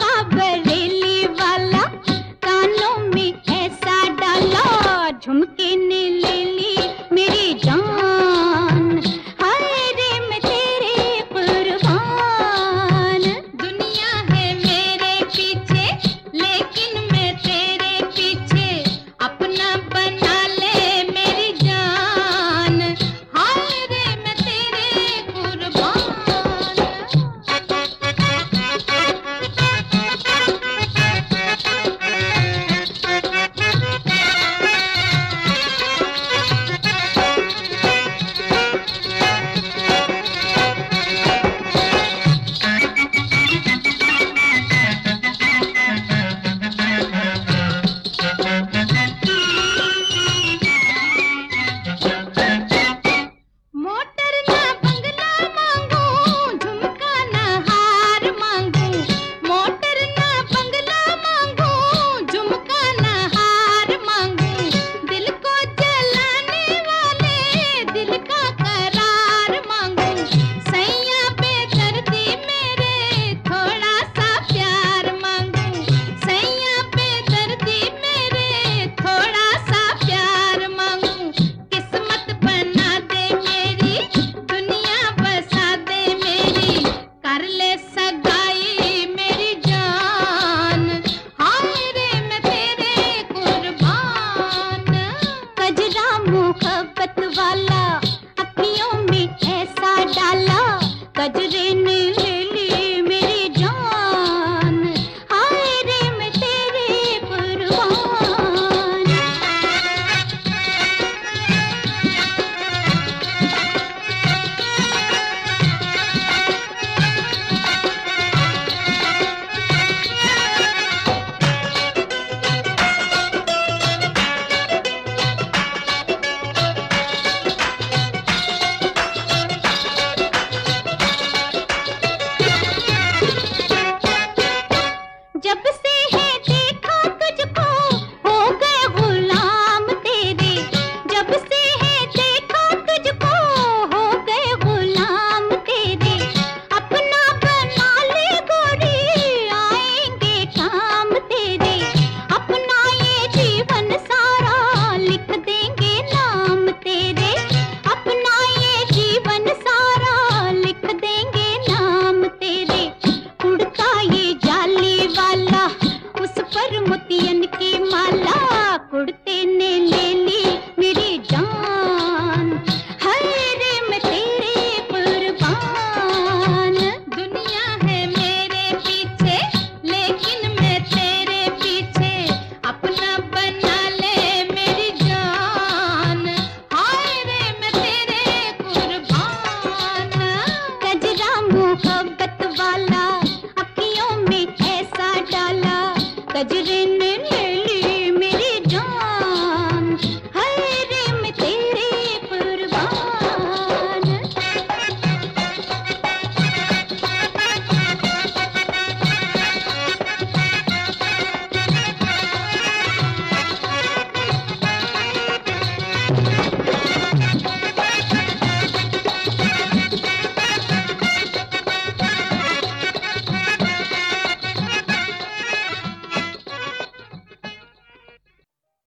झुमका बरेली वाला, कानों में ऐसा डाला, झुमके ने ले ली मेरी जान। हाय रे मैं तेरे कुर्बान। दुनिया है मेरे पीछे, लेकिन मैं तेरे पीछे, अपना बना ले मेरी जान। हाय रे मैं तेरे कुर्बान। मोटर ना बंगला मांगू, झुमका ना हार मांगू। मोटर ना बंगला मांगू, झुमका ना हार मांगू। दिल को जलाने वाले दिल का करार मांगू। सैया बेदर्दी मेरे थोड़ा सा प्यार मांगू। सैया बेदर्दी मेरे थोड़ा सा प्यार मांगू। किस्मत बना दे मेरी, दुनिया बसा दे मेरी, कर ले सगाई मेरी जान। हाय रे मैं तेरे कुर्बान। कजरा मोहब्बत वाला, अखियों में ऐसा डाला, कजरे ने ले ली मेरी जान। हाय रे मैं तेरे कुर्बान। जब से है देखा तुझको, हो गए गुलाम तेरे। जब से है देखा तुझको, हो गए गुलाम तेरे। अपना बना ले गोरी, आएंगे काम तेरे। अपना ये जीवन सारा लिख देंगे नाम तेरे। अपना ये जीवन सारा लिख देंगे नाम तेरे। उड़ता ये जाली वाला, उस पर मोतियन की माला, कुड़ते ने ले ली मेरी जान। हाय रे मैं तेरे कुर्बान। दुनिया है मेरे पीछे, लेकिन मैं तेरे पीछे, अपना बना ले मेरी जान। हाय रे मैं तेरे कुर्बान। कजरा मोहब्बत वाला, अखियों में ऐसा डाला, कजरे